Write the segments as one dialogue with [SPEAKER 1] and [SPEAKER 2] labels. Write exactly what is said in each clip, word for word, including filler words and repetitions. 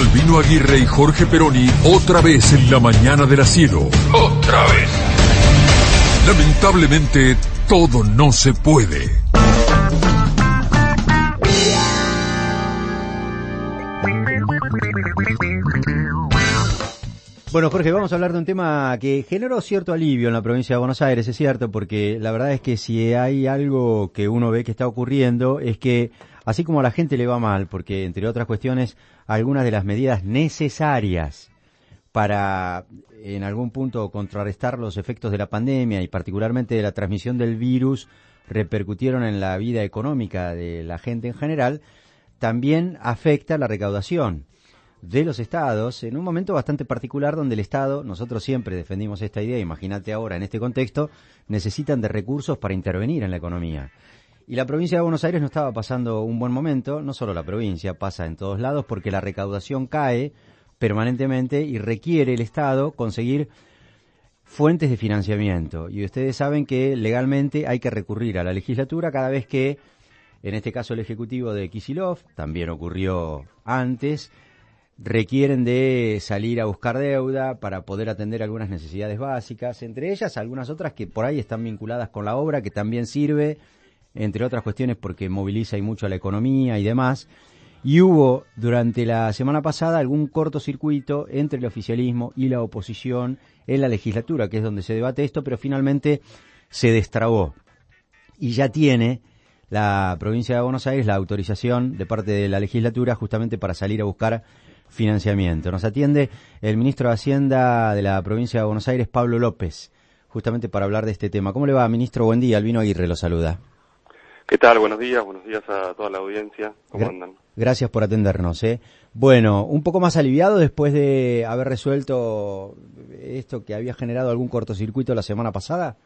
[SPEAKER 1] Albino Aguirre y Jorge Peroni otra vez en la mañana del Cielo. Otra vez. Lamentablemente, todo no se puede.
[SPEAKER 2] Bueno, Jorge, vamos a hablar de un tema que generó cierto alivio en la provincia de Buenos Aires, es cierto, porque la verdad es que si hay algo que uno ve que está ocurriendo es que, así como a la gente le va mal, porque entre otras cuestiones, algunas de las medidas necesarias para, en algún punto, contrarrestar los efectos de la pandemia y particularmente de la transmisión del virus, repercutieron en la vida económica de la gente en general, también afecta la recaudación de los estados en un momento bastante particular donde el Estado, nosotros siempre defendimos esta idea, imagínate ahora en este contexto, necesitan de recursos para intervenir en la economía. Y la provincia de Buenos Aires no estaba pasando un buen momento, no solo la provincia, pasa en todos lados porque la recaudación cae permanentemente y requiere el Estado conseguir fuentes de financiamiento. Y ustedes saben que legalmente hay que recurrir a la legislatura cada vez que, en este caso el Ejecutivo de Kicillof, también ocurrió antes, requieren de salir a buscar deuda para poder atender algunas necesidades básicas, entre ellas algunas otras que por ahí están vinculadas con la obra, que también sirve, entre otras cuestiones porque moviliza y mucho a la economía y demás. Y hubo durante la semana pasada algún cortocircuito entre el oficialismo y la oposición en la legislatura, que es donde se debate esto, pero finalmente se destrabó. Y ya tiene la provincia de Buenos Aires la autorización de parte de la legislatura justamente para salir a buscar financiamiento. Nos atiende el ministro de Hacienda de la provincia de Buenos Aires, Pablo López, justamente para hablar de este tema. ¿Cómo le va, ministro? Buen día. Albino Aguirre lo saluda.
[SPEAKER 3] ¿Qué tal? Buenos días. Buenos días a toda la audiencia. ¿Cómo
[SPEAKER 2] Gra-
[SPEAKER 3] andan?
[SPEAKER 2] Gracias por atendernos. ¿eh? Bueno, un poco más aliviado después de haber resuelto esto que había generado algún cortocircuito la semana pasada.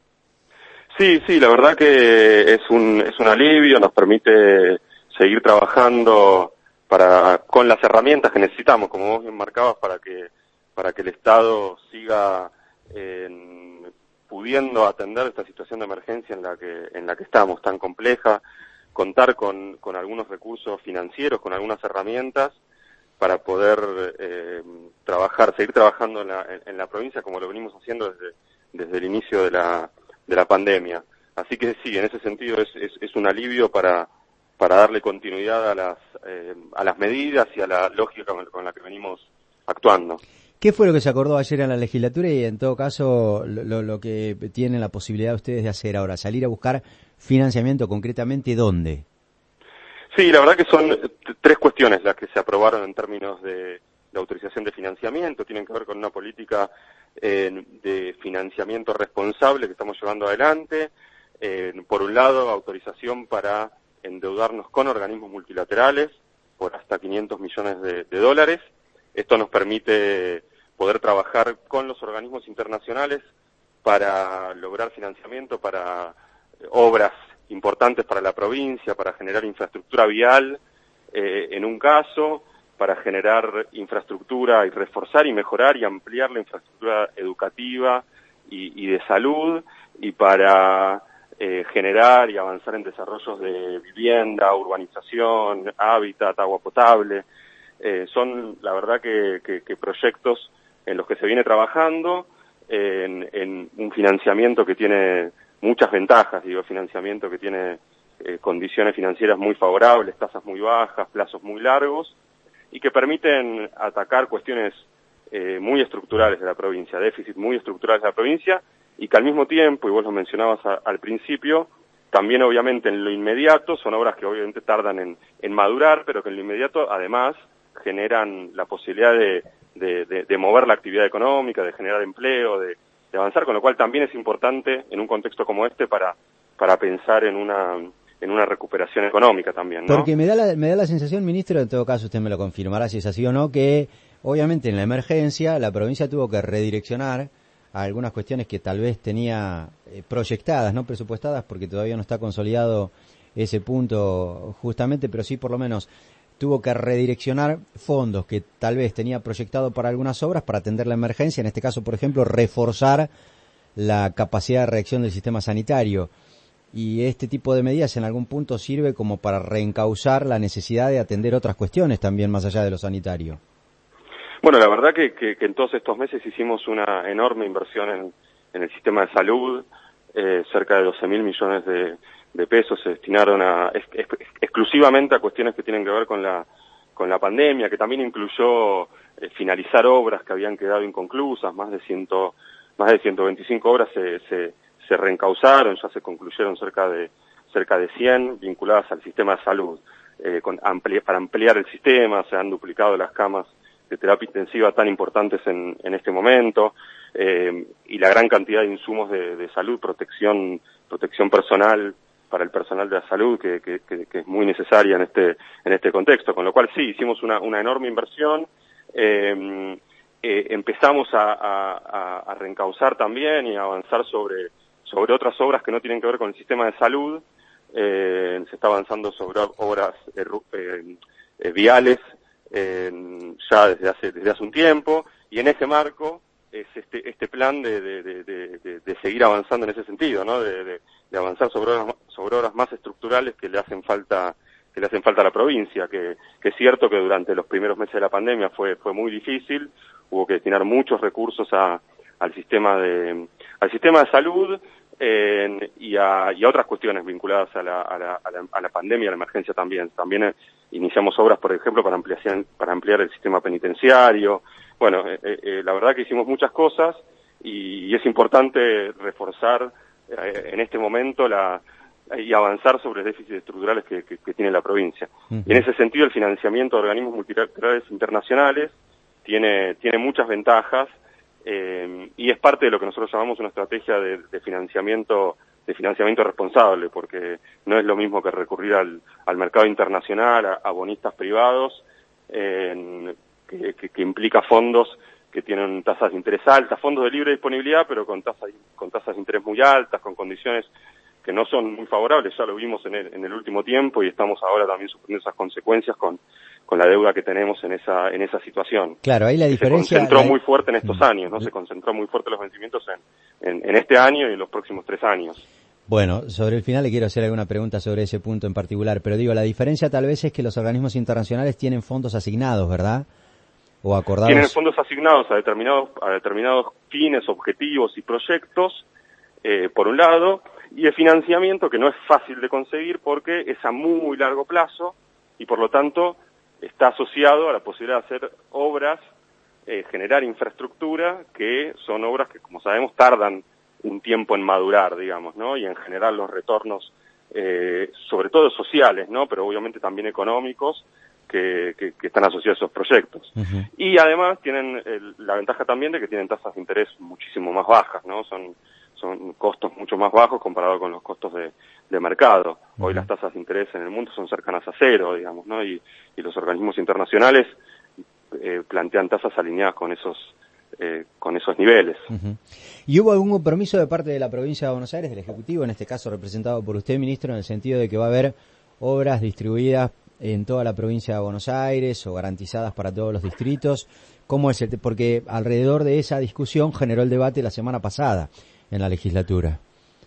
[SPEAKER 3] Sí, sí, la verdad que es un, es un alivio, nos permite seguir trabajando para con las herramientas que necesitamos, como vos bien marcabas, para que para que el Estado siga eh, pudiendo atender esta situación de emergencia en la que en la que estamos tan compleja, contar con con algunos recursos financieros, con algunas herramientas para poder eh, trabajar, seguir trabajando en la en, en la provincia como lo venimos haciendo desde desde el inicio de la de la pandemia. Así que sí, en ese sentido es es, es un alivio para para darle continuidad a las eh, a las medidas y a la lógica con, con la que venimos actuando.
[SPEAKER 2] ¿Qué fue lo que se acordó ayer en la legislatura y en todo caso lo, lo que tienen la posibilidad ustedes de hacer ahora? ¿Salir a buscar financiamiento concretamente dónde?
[SPEAKER 3] Sí, la verdad que son t- tres cuestiones las que se aprobaron en términos de, de autorización de financiamiento. Tienen que ver con una política eh, de financiamiento responsable que estamos llevando adelante. Eh, por un lado, autorización para endeudarnos con organismos multilaterales por hasta quinientos millones de, de dólares. Esto nos permite poder trabajar con los organismos internacionales para lograr financiamiento para eh, obras importantes para la provincia, para generar infraestructura vial eh, en un caso, para generar infraestructura y reforzar y mejorar y ampliar la infraestructura educativa y, y de salud, y para Eh, generar y avanzar en desarrollos de vivienda, urbanización, hábitat, agua potable. Eh, son, la verdad, que, que, que proyectos en los que se viene trabajando, eh, en, en un financiamiento que tiene muchas ventajas, digo, financiamiento que tiene eh, condiciones financieras muy favorables, tasas muy bajas, plazos muy largos, y que permiten atacar cuestiones eh, muy estructurales de la provincia, déficit muy estructurales de la provincia, y que al mismo tiempo, y vos lo mencionabas a, al principio, también obviamente en lo inmediato, son obras que obviamente tardan en, en madurar, pero que en lo inmediato además generan la posibilidad de, de, de, de mover la actividad económica, de generar empleo, de, de avanzar, con lo cual también es importante en un contexto como este para, para pensar en una, en una recuperación económica también, ¿no?
[SPEAKER 2] Porque me da la, me da la sensación, ministro, en todo caso usted me lo confirmará si es así o no, que obviamente en la emergencia la provincia tuvo que redireccionar a algunas cuestiones que tal vez tenía eh, proyectadas, no presupuestadas, porque todavía no está consolidado ese punto justamente, pero sí por lo menos tuvo que redireccionar fondos que tal vez tenía proyectado para algunas obras para atender la emergencia, en este caso, por ejemplo, reforzar la capacidad de reacción del sistema sanitario. Y este tipo de medidas en algún punto sirve como para reencauzar la necesidad de atender otras cuestiones también más allá de lo sanitario.
[SPEAKER 3] Bueno, la verdad que, que, que en todos estos meses hicimos una enorme inversión en, en el sistema de salud, eh, cerca de doce mil millones de, de pesos se destinaron a, ex, ex, exclusivamente a cuestiones que tienen que ver con la, con la pandemia, que también incluyó eh, finalizar obras que habían quedado inconclusas, más de ciento, más de ciento veinticinco obras se, se, se reencausaron, ya se concluyeron cerca de, cerca de cien vinculadas al sistema de salud. Eh, con ampli para ampliar el sistema, se han duplicado las camas de terapia intensiva tan importantes en, en este momento, eh, y la gran cantidad de insumos de, de salud, protección, protección personal para el personal de la salud, que, que, que, que es muy necesaria en este, en este contexto. Con lo cual sí, hicimos una, una enorme inversión, eh, eh, empezamos a, a, a reencauzar también y a avanzar sobre, sobre otras obras que no tienen que ver con el sistema de salud. Eh, se está avanzando sobre obras eh, eh, eh, viales eh, ya desde hace desde hace un tiempo, y en ese marco es este este plan de de, de, de, de seguir avanzando en ese sentido, ¿no? De, de, de avanzar sobre obras, sobre obras más estructurales que le hacen falta que le hacen falta a la provincia, que, que es cierto que durante los primeros meses de la pandemia fue fue muy difícil, hubo que destinar muchos recursos a al sistema de al sistema de salud. Eh, y, a, y a otras cuestiones vinculadas a la, a, la, a, la, a la pandemia, a la emergencia también. También eh, iniciamos obras, por ejemplo, para ampliar, para ampliar el sistema penitenciario. Bueno, eh, eh, la verdad que hicimos muchas cosas y, y es importante reforzar eh, en este momento la y avanzar sobre los déficits estructurales que, que, que tiene la provincia. Uh-huh. Y en ese sentido el financiamiento de organismos multilaterales internacionales tiene, tiene muchas ventajas. Eh, y es parte de lo que nosotros llamamos una estrategia de, de financiamiento de financiamiento responsable, porque no es lo mismo que recurrir al, al mercado internacional, a, a bonistas privados, eh, que, que, que implica fondos que tienen tasas de interés altas, fondos de libre disponibilidad, pero con tasas con tasas de interés muy altas, con condiciones que no son muy favorables. Ya lo vimos en el, en el último tiempo y estamos ahora también sufriendo esas consecuencias con con la deuda que tenemos en esa en esa situación.
[SPEAKER 2] Claro, ahí la diferencia...
[SPEAKER 3] Se concentró
[SPEAKER 2] la...
[SPEAKER 3] muy fuerte en estos años, ¿no? Se concentró muy fuerte los vencimientos en, en, en este año y en los próximos tres años.
[SPEAKER 2] Bueno, sobre el final le quiero hacer alguna pregunta sobre ese punto en particular, pero digo, la diferencia tal vez es que los organismos internacionales tienen fondos asignados, ¿verdad? O acordados...
[SPEAKER 3] Tienen fondos asignados a determinados, a determinados fines, objetivos y proyectos, eh, por un lado, y de financiamiento que no es fácil de conseguir porque es a muy largo plazo y por lo tanto está asociado a la posibilidad de hacer obras, eh, generar infraestructura, que son obras que, como sabemos, tardan un tiempo en madurar, digamos, ¿no? Y en generar los retornos, eh, sobre todo sociales, ¿no? Pero obviamente también económicos, que, que, que están asociados a esos proyectos. Uh-huh. Y además tienen el, la ventaja también de que tienen tasas de interés muchísimo más bajas, ¿no? Son son costos mucho más bajos comparado con los costos de, de mercado. Hoy uh-huh. las tasas de interés en el mundo son cercanas a cero, digamos, ¿no? Y, y los organismos internacionales eh, plantean tasas alineadas con esos eh, con esos niveles.
[SPEAKER 2] Uh-huh. ¿Y hubo algún compromiso de parte de la provincia de Buenos Aires, del Ejecutivo, en este caso representado por usted, ministro, en el sentido de que va a haber obras distribuidas en toda la provincia de Buenos Aires o garantizadas para todos los distritos? ¿Cómo es el, porque alrededor de esa discusión generó el debate la semana pasada en la legislatura?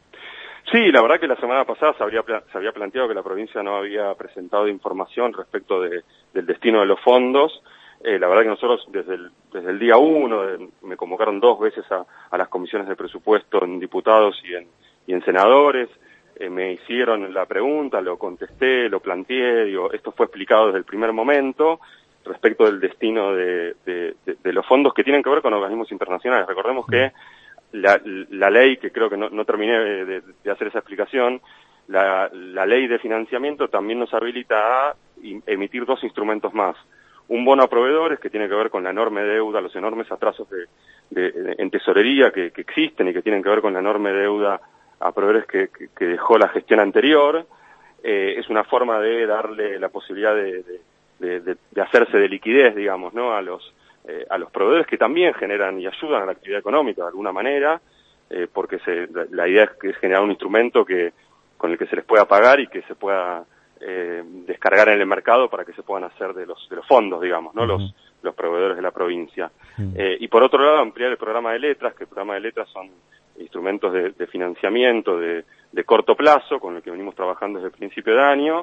[SPEAKER 3] Sí, la verdad que la semana pasada se había, se había planteado que la provincia no había presentado información respecto de, del destino de los fondos. Eh, la verdad que nosotros desde el, desde el día uno eh, me convocaron dos veces a, a las comisiones de presupuesto en diputados y en, y en senadores. Eh, me hicieron la pregunta, lo contesté, lo planteé, digo, esto fue explicado desde el primer momento respecto del destino de, de, de, de los fondos que tienen que ver con organismos internacionales. Recordemos que La, la ley, que creo que no, no terminé de, de hacer esa explicación, la, la ley de financiamiento también nos habilita a emitir dos instrumentos más. Un bono a proveedores, que tiene que ver con la enorme deuda, los enormes atrasos de, de, de, en tesorería que, que existen y que tienen que ver con la enorme deuda a proveedores que, que, que dejó la gestión anterior. Eh, es una forma de darle la posibilidad de, de, de, de hacerse de liquidez, digamos, ¿no? A los Eh, a los proveedores que también generan y ayudan a la actividad económica de alguna manera, eh, porque se, la, la idea es que es generar un instrumento que con el que se les pueda pagar y que se pueda eh, descargar en el mercado para que se puedan hacer de los de los fondos, digamos, no uh-huh. los los proveedores de la provincia. Uh-huh. Eh, y por otro lado, ampliar el programa de letras, que el programa de letras son instrumentos de, de financiamiento de, de corto plazo, con el que venimos trabajando desde el principio de año,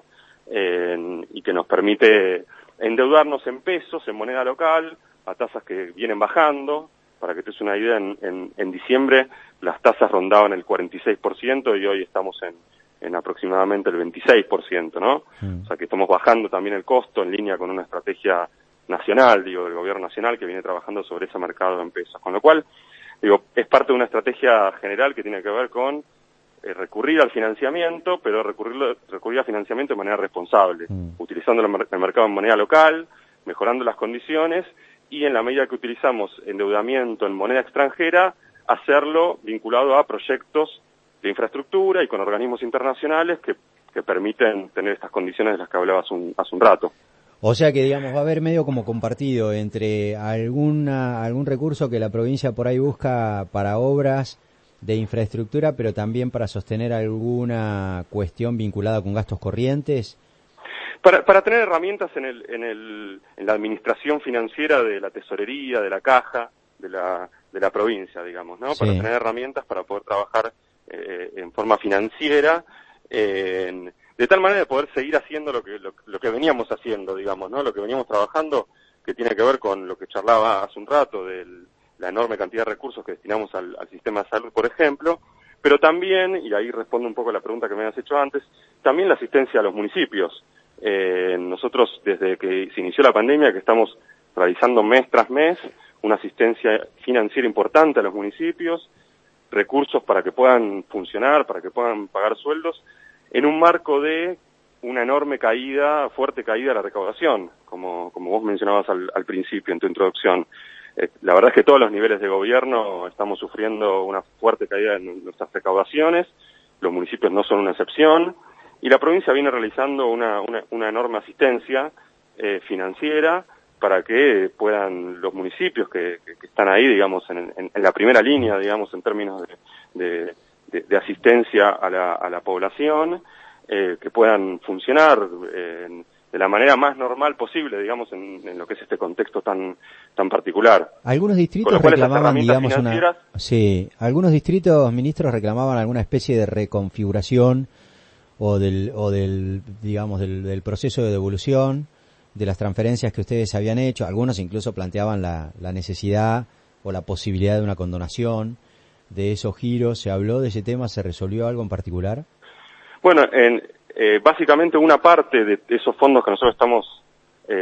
[SPEAKER 3] eh, y que nos permite endeudarnos en pesos, en moneda local, a tasas que vienen bajando. Para que te des una idea, en, en, en diciembre las tasas rondaban el cuarenta y seis por ciento y hoy estamos en, en aproximadamente el veintiséis por ciento, ¿no? Mm. O sea que estamos bajando también el costo en línea con una estrategia nacional, digo, del gobierno nacional que viene trabajando sobre ese mercado en pesos. Con lo cual, digo, es parte de una estrategia general que tiene que ver con eh, recurrir al financiamiento, pero recurrir, recurrir al financiamiento de manera responsable, mm. utilizando el, el mercado en moneda local, mejorando las condiciones, y en la medida que utilizamos endeudamiento en moneda extranjera, hacerlo vinculado a proyectos de infraestructura y con organismos internacionales que, que permiten tener estas condiciones de las que hablaba hace un, hace un rato.
[SPEAKER 2] O sea que, digamos, va a haber medio como compartido entre alguna algún recurso que la provincia por ahí busca para obras de infraestructura, pero también para sostener alguna cuestión vinculada con gastos corrientes.
[SPEAKER 3] Para, para tener herramientas en, el, en, el, en la administración financiera de la tesorería, de la caja, de la, de la provincia, digamos, ¿no? Sí. Para tener herramientas para poder trabajar eh, en forma financiera, eh, en, de tal manera de poder seguir haciendo lo que, lo, lo que veníamos haciendo, digamos, ¿no? Lo que veníamos trabajando, que tiene que ver con lo que charlaba hace un rato, de la enorme cantidad de recursos que destinamos al, al sistema de salud, por ejemplo, pero también, y ahí respondo un poco a la pregunta que me habías hecho antes, también la asistencia a los municipios. Eh, nosotros, desde que se inició la pandemia, que estamos realizando mes tras mes una asistencia financiera importante a los municipios, recursos para que puedan funcionar, para que puedan pagar sueldos, en un marco de una enorme caída, fuerte caída de la recaudación, como, como vos mencionabas al, al principio en tu introducción. Eh, la verdad es que todos los niveles de gobierno estamos sufriendo una fuerte caída en nuestras recaudaciones, los municipios no son una excepción, y la provincia viene realizando una, una, una enorme asistencia eh, financiera para que puedan los municipios que, que, que están ahí, digamos, en, en, en la primera línea, digamos, en términos de, de, de, de asistencia a la, a la población, eh, que puedan funcionar eh, de la manera más normal posible, digamos, en, en lo que es este contexto tan tan particular.
[SPEAKER 2] Algunos distritos reclamaban, digamos, una... Sí, algunos distritos, ministros, reclamaban alguna especie de reconfiguración o del, o del digamos, del, del proceso de devolución de las transferencias que ustedes habían hecho. Algunos incluso planteaban la, la necesidad o la posibilidad de una condonación de esos giros. ¿Se habló de ese tema? ¿Se resolvió algo en particular?
[SPEAKER 3] Bueno, en, eh, básicamente una parte de esos fondos que nosotros estamos eh,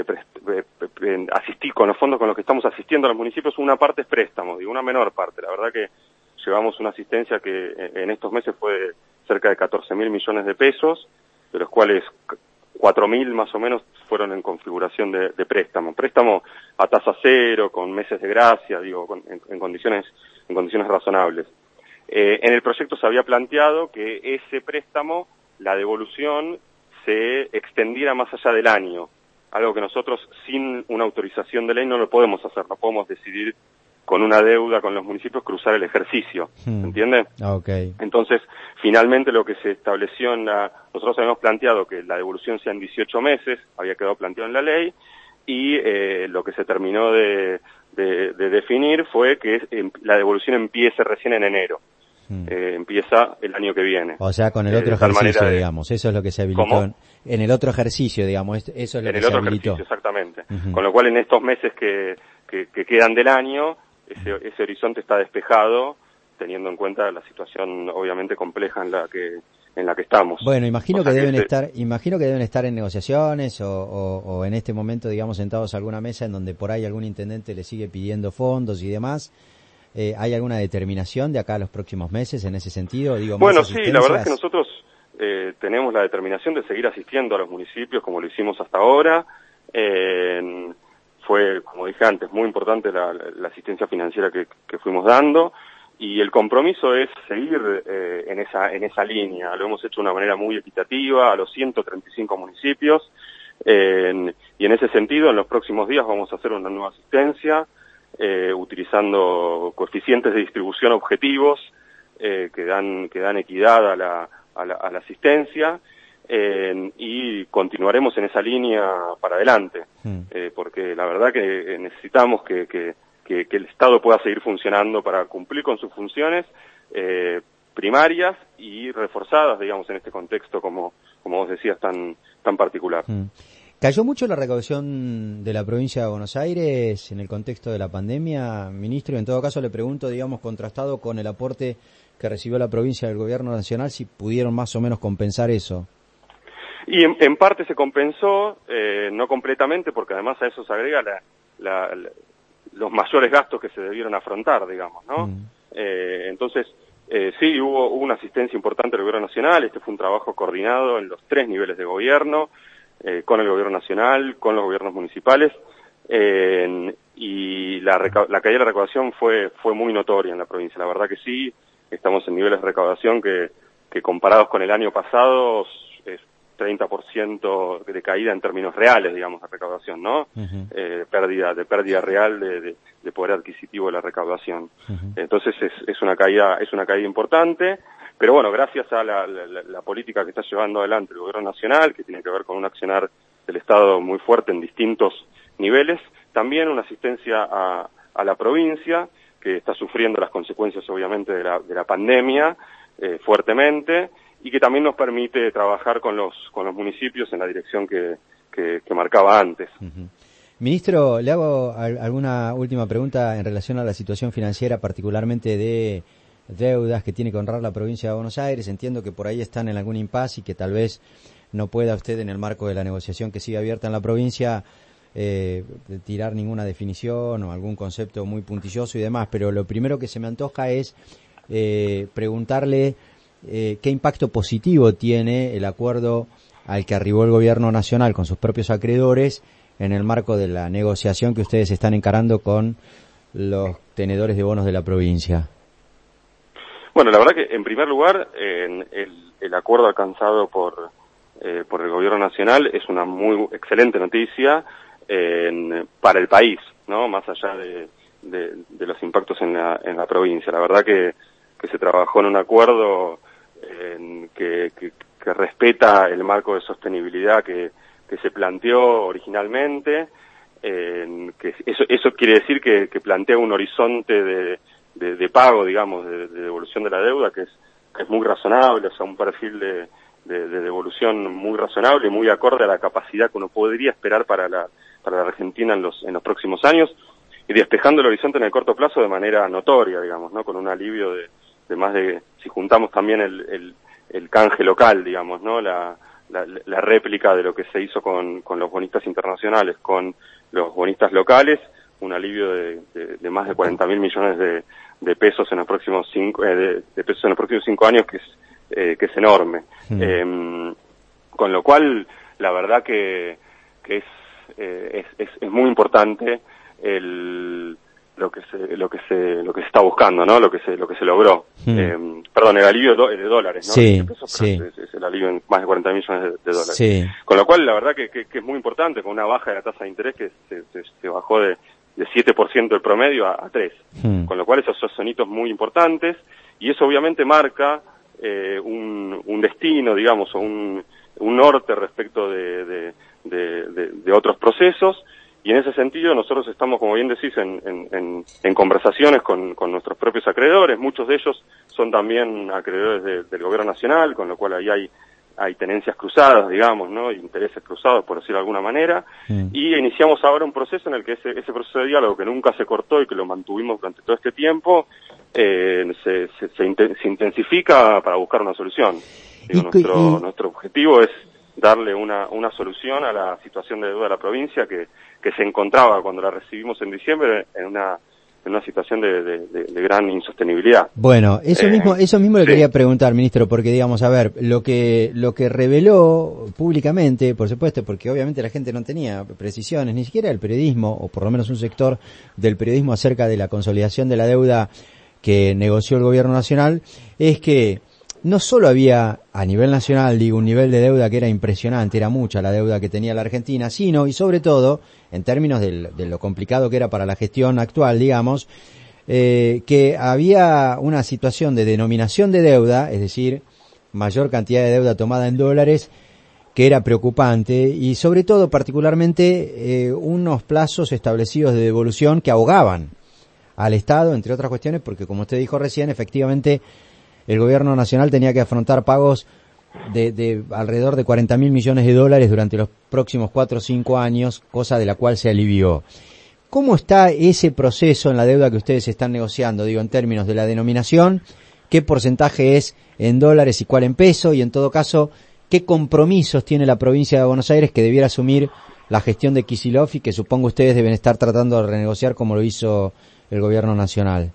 [SPEAKER 3] eh, asistir con los fondos con los que estamos asistiendo a los municipios, una parte es préstamo, digo, una menor parte. La verdad que llevamos una asistencia que en estos meses fue de cerca de catorce mil millones de pesos, de los cuales cuatro mil más o menos fueron en configuración de, de préstamo. Préstamo a tasa cero, con meses de gracia, digo, con, en, en condiciones en condiciones razonables. Eh, en el proyecto se había planteado que ese préstamo, la devolución, se extendiera más allá del año, algo que nosotros sin una autorización de ley no lo podemos hacer, no podemos decidir con una deuda con los municipios cruzar el ejercicio, hmm. ¿entiende?
[SPEAKER 2] Okay.
[SPEAKER 3] Entonces, finalmente lo que se estableció en la... Nosotros habíamos planteado que la devolución sea en dieciocho meses, había quedado planteado en la ley, y eh, lo que se terminó de, de, de definir fue que es, la devolución empiece recién en enero. Hmm. Eh, empieza el año que viene.
[SPEAKER 2] O sea, con el otro eh, ejercicio, de... digamos, eso es lo que se habilitó.
[SPEAKER 3] ¿Cómo?
[SPEAKER 2] En el otro ejercicio, digamos, eso es lo
[SPEAKER 3] en
[SPEAKER 2] que
[SPEAKER 3] el
[SPEAKER 2] se
[SPEAKER 3] otro
[SPEAKER 2] habilitó.
[SPEAKER 3] Ejercicio, exactamente. Uh-huh. Con lo cual, en estos meses que, que, que quedan del año, ese, ese horizonte está despejado, teniendo en cuenta la situación obviamente compleja en la que en la que estamos.
[SPEAKER 2] Bueno, imagino o sea que deben que este... estar, imagino que deben estar en negociaciones o, o, o en este momento, digamos, sentados a alguna mesa en donde por ahí algún intendente le sigue pidiendo fondos y demás. Eh, ¿Hay alguna determinación de acá a los próximos meses en ese sentido? Digo,
[SPEAKER 3] bueno, sí, la verdad es que nosotros eh, tenemos la determinación de seguir asistiendo a los municipios como lo hicimos hasta ahora. Eh, fue, como dije antes, muy importante la, la asistencia financiera que, que fuimos dando, y el compromiso es seguir eh, en esa en esa línea. Lo hemos hecho de una manera muy equitativa a los ciento treinta y cinco municipios, eh, y en ese sentido en los próximos días vamos a hacer una nueva asistencia eh, utilizando coeficientes de distribución objetivos eh, que dan que dan equidad a la a la, a la asistencia. Eh, y continuaremos en esa línea para adelante, mm. eh, porque la verdad que necesitamos que, que, que, que el Estado pueda seguir funcionando para cumplir con sus funciones, eh, primarias y reforzadas, digamos, en este contexto, como, como vos decías, tan, tan particular.
[SPEAKER 2] Mm. ¿Cayó mucho la recaudación de la provincia de Buenos Aires en el contexto de la pandemia, ministro? En todo caso le pregunto, digamos, contrastado con el aporte que recibió la provincia del gobierno nacional, si pudieron más o menos compensar eso.
[SPEAKER 3] Y en, en parte se compensó, eh, no completamente, porque además a eso se agrega la, la, la, los mayores gastos que se debieron afrontar, digamos, ¿no? Mm. Eh, entonces, eh, sí, hubo, hubo una asistencia importante del gobierno nacional. Este fue un trabajo coordinado en los tres niveles de gobierno, eh, con el gobierno nacional, con los gobiernos municipales, eh, y la, la caída de la recaudación fue, fue muy notoria en la provincia. La verdad que sí, estamos en niveles de recaudación que, que comparados con el año pasado es treinta por ciento de caída en términos reales, digamos, de recaudación, ¿no? Uh-huh. Eh, pérdida, de pérdida real de, de, de poder adquisitivo de la recaudación. Uh-huh. Entonces es, es una caída, es una caída importante, pero bueno, gracias a la, la, la política que está llevando adelante el gobierno nacional, que tiene que ver con un accionar del Estado muy fuerte en distintos niveles, también una asistencia a, a la provincia, que está sufriendo las consecuencias obviamente de la, de la pandemia, eh, fuertemente, y que también nos permite trabajar con los con los municipios en la dirección que, que, que marcaba antes.
[SPEAKER 2] Uh-huh. Ministro, le hago al, alguna última pregunta en relación a la situación financiera, particularmente de deudas que tiene que honrar la provincia de Buenos Aires. Entiendo que por ahí están en algún impasse y que tal vez no pueda usted, en el marco de la negociación que sigue abierta en la provincia, eh, tirar ninguna definición o algún concepto muy puntilloso y demás, pero lo primero que se me antoja es eh, preguntarle Eh, ¿qué impacto positivo tiene el acuerdo al que arribó el gobierno nacional con sus propios acreedores en el marco de la negociación que ustedes están encarando con los tenedores de bonos de la provincia?
[SPEAKER 3] Bueno, la verdad que en primer lugar eh, el, el acuerdo alcanzado por eh, por el gobierno nacional es una muy excelente noticia eh, para el país, ¿no? Más allá de, de, de los impactos en la, en la provincia. La verdad que, que se trabajó en un acuerdo En que, que, que respeta el marco de sostenibilidad que, que se planteó originalmente, en que eso, eso quiere decir que, que plantea un horizonte de, de, de pago, digamos, de, de devolución de la deuda que es, que es muy razonable, o sea, un perfil de, de, de devolución muy razonable y muy acorde a la capacidad que uno podría esperar para la, para la Argentina en los, en los próximos años, y despejando el horizonte en el corto plazo de manera notoria, digamos, ¿no? Con un alivio de de más de, si juntamos también el, el, el canje local, digamos, ¿no? La, la, la réplica de lo que se hizo con, con los bonistas internacionales, con los bonistas locales, un alivio de, de, de más de cuarenta mil millones de, de pesos en los próximos cinco, eh, de, de pesos en los próximos cinco años, que es, eh, que es enorme. Mm. Eh, con lo cual, la verdad que, que es, eh, es, es, es muy importante el, lo que se lo que se lo que se está buscando, ¿no? Lo que se lo que se logró. Mm. Eh, perdón, el alivio de, de dólares, ¿no?
[SPEAKER 2] Sí,
[SPEAKER 3] pesos,
[SPEAKER 2] sí.
[SPEAKER 3] Es, es el alivio en más de cuarenta millones de, de dólares.
[SPEAKER 2] Sí.
[SPEAKER 3] Con lo cual, la verdad que, que, que es muy importante, con una baja de la tasa de interés que se, se, se bajó de, de siete por ciento el promedio a, a tres. Mm. Con lo cual, esos son hitos muy importantes, y eso obviamente marca eh, un, un destino, digamos, o un, un norte respecto de, de, de, de, de otros procesos. Y en ese sentido nosotros estamos, como bien decís, en, en, en, en conversaciones con, con nuestros propios acreedores. Muchos de ellos son también acreedores de, del gobierno nacional, con lo cual ahí hay, hay tenencias cruzadas, digamos, ¿no? Intereses cruzados, por decirlo de alguna manera. Mm. Y iniciamos ahora un proceso en el que ese, ese proceso de diálogo, que nunca se cortó y que lo mantuvimos durante todo este tiempo, eh, se, se, se, se intensifica para buscar una solución. Digo, y, nuestro, y... nuestro objetivo es darle una, una solución a la situación de deuda de la provincia que, que se encontraba cuando la recibimos en diciembre en una, en una situación de, de, de, de gran insostenibilidad.
[SPEAKER 2] Bueno, eso eh, mismo, eso mismo le sí. quería preguntar, ministro, porque digamos, a ver, lo que, lo que reveló públicamente, por supuesto, porque obviamente la gente no tenía precisiones, ni siquiera el periodismo, o por lo menos un sector del periodismo acerca de la consolidación de la deuda que negoció el gobierno nacional, es que no solo había a nivel nacional, digo, un nivel de deuda que era impresionante, era mucha la deuda que tenía la Argentina, sino, y sobre todo, en términos del, de lo complicado que era para la gestión actual, digamos, eh, que había una situación de denominación de deuda, es decir, mayor cantidad de deuda tomada en dólares, que era preocupante, y sobre todo, particularmente, eh, unos plazos establecidos de devolución que ahogaban al Estado, entre otras cuestiones, porque como usted dijo recién, efectivamente, el gobierno nacional tenía que afrontar pagos de, de alrededor de cuarenta mil millones de dólares durante los próximos cuatro o cinco años, cosa de la cual se alivió. ¿Cómo está ese proceso en la deuda que ustedes están negociando? Digo, en términos de la denominación, ¿qué porcentaje es en dólares y cuál en peso? Y en todo caso, ¿qué compromisos tiene la provincia de Buenos Aires que debiera asumir la gestión de Kicillof y que supongo ustedes deben estar tratando de renegociar como lo hizo el gobierno nacional?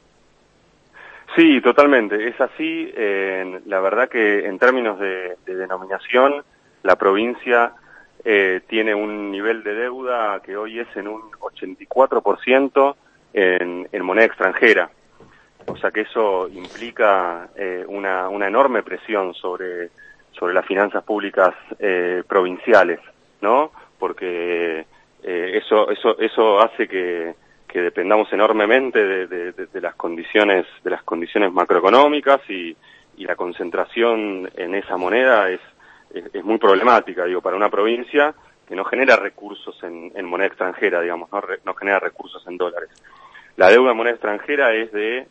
[SPEAKER 3] Sí, totalmente. Es así. Eh, la verdad que en términos de, de denominación, la provincia eh, tiene un nivel de deuda que hoy es en un ochenta y cuatro por ciento en, en moneda extranjera. O sea que eso implica eh, una, una enorme presión sobre, sobre las finanzas públicas eh, provinciales, ¿no? Porque eh, eso, eso, eso hace que que dependamos enormemente de, de, de, de las condiciones de las condiciones macroeconómicas y, y la concentración en esa moneda es, es, es muy problemática, digo, para una provincia que no genera recursos en, en moneda extranjera, digamos, no, re, no genera recursos en dólares. La deuda en moneda extranjera es de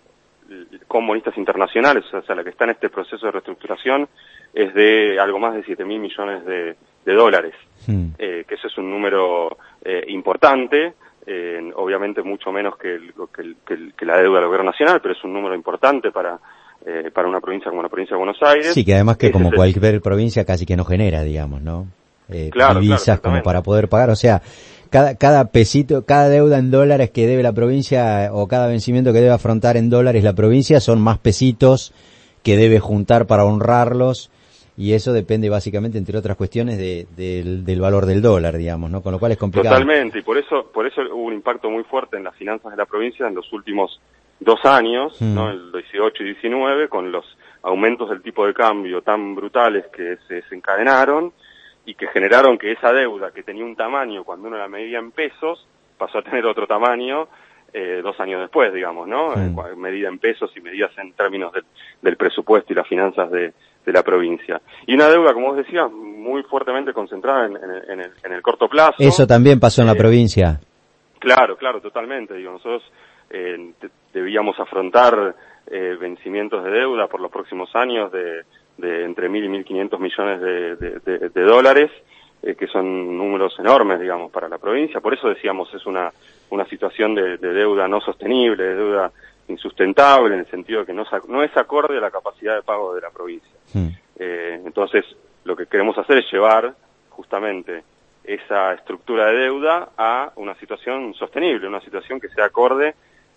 [SPEAKER 3] con bonistas internacionales, o sea, la que está en este proceso de reestructuración es de algo más de siete mil millones de, de dólares, hmm. eh, que eso es un número eh, importante. Eh, obviamente mucho menos que, el, que, el, que, el, que la deuda del gobierno nacional, pero es un número importante para eh, para una provincia como la provincia de Buenos Aires.
[SPEAKER 2] Sí, que además que
[SPEAKER 3] Ese
[SPEAKER 2] como
[SPEAKER 3] es
[SPEAKER 2] cualquier el... provincia casi que no genera, digamos, ¿no? Eh,
[SPEAKER 3] claro,
[SPEAKER 2] divisas
[SPEAKER 3] claro,
[SPEAKER 2] como para poder pagar, o sea, cada cada pesito, cada deuda en dólares que debe la provincia o cada vencimiento que debe afrontar en dólares la provincia son más pesitos que debe juntar para honrarlos. Y eso depende básicamente, entre otras cuestiones, de, de, del, del valor del dólar, digamos, ¿no? Con lo cual es complicado.
[SPEAKER 3] Totalmente, y por eso por eso hubo un impacto muy fuerte en las finanzas de la provincia en los últimos dos años, mm. ¿no? El dieciocho y diecinueve, con los aumentos del tipo de cambio tan brutales que se desencadenaron y que generaron que esa deuda, que tenía un tamaño cuando uno la medía en pesos, pasó a tener otro tamaño eh, dos años después, digamos, ¿no? Mm. Eh, medida en pesos y medidas en términos del, del presupuesto y las finanzas de de la provincia. Y una deuda, como vos decías, muy fuertemente concentrada en, en, en, el, en el corto plazo.
[SPEAKER 2] Eso también pasó en eh, la provincia.
[SPEAKER 3] Claro, claro, totalmente. Digo, nosotros eh, debíamos afrontar eh, vencimientos de deuda por los próximos años de, de entre mil y mil quinientos millones de, de, de, de dólares, eh, que son números enormes, digamos, para la provincia. Por eso decíamos, es una, una situación de, de deuda no sostenible, de deuda insustentable, en el sentido de que no, no es acorde a la capacidad de pago de la provincia. Mm. Eh, entonces, lo que queremos hacer es llevar justamente esa estructura de deuda a una situación sostenible, una situación que sea acorde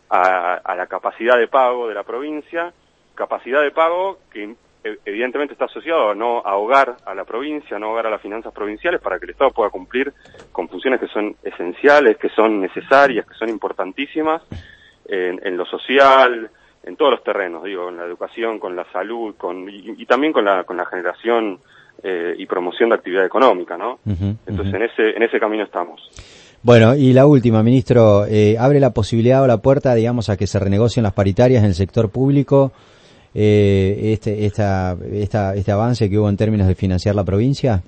[SPEAKER 3] a, a la capacidad de pago de la provincia, capacidad de pago que evidentemente está asociado a no ahogar a la provincia, a no ahogar a las finanzas provinciales para que el Estado pueda cumplir con funciones que son esenciales, que son necesarias, que son importantísimas, En, en lo social, en todos los terrenos, digo, en la educación, con la salud, con y, y también con la con la generación eh, y promoción de actividad económica, ¿no? Uh-huh, Entonces, uh-huh. en ese en ese camino estamos.
[SPEAKER 2] Bueno, y la última, ministro, eh, ¿abre la posibilidad o la puerta, digamos, a que se renegocien las paritarias en el sector público, eh, este esta esta este avance que hubo en términos de financiar la provincia?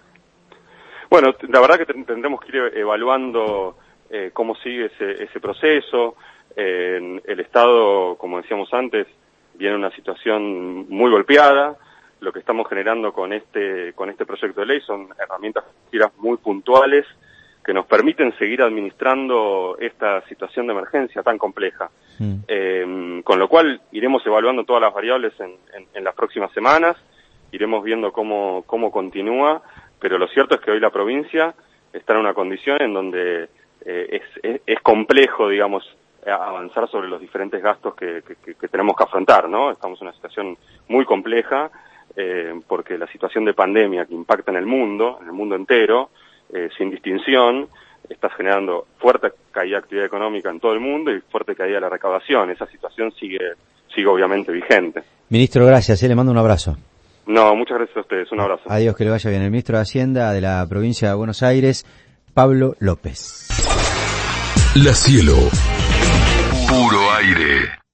[SPEAKER 3] Bueno, la verdad que tendremos que ir evaluando eh, cómo sigue ese ese proceso. Eh, el Estado, como decíamos antes, viene en una situación muy golpeada. Lo que estamos generando con este con este proyecto de ley son herramientas financieras muy puntuales que nos permiten seguir administrando esta situación de emergencia tan compleja. Mm. Eh, con lo cual iremos evaluando todas las variables en, en, en las próximas semanas, iremos viendo cómo cómo continúa, pero lo cierto es que hoy la provincia está en una condición en donde eh, es, es, es complejo, digamos, avanzar sobre los diferentes gastos que, que, que tenemos que afrontar, ¿no? Estamos en una situación muy compleja, eh, porque la situación de pandemia que impacta en el mundo, en el mundo entero, eh, sin distinción, está generando fuerte caída de actividad económica en todo el mundo y fuerte caída de la recaudación. Esa situación sigue, sigue obviamente vigente.
[SPEAKER 2] Ministro, gracias, ¿eh? Le mando un abrazo.
[SPEAKER 3] No, muchas gracias a ustedes, un abrazo.
[SPEAKER 2] Adiós, que le vaya bien. El ministro de Hacienda de la provincia de Buenos Aires, Pablo López.
[SPEAKER 1] La Cielo. Puro aire.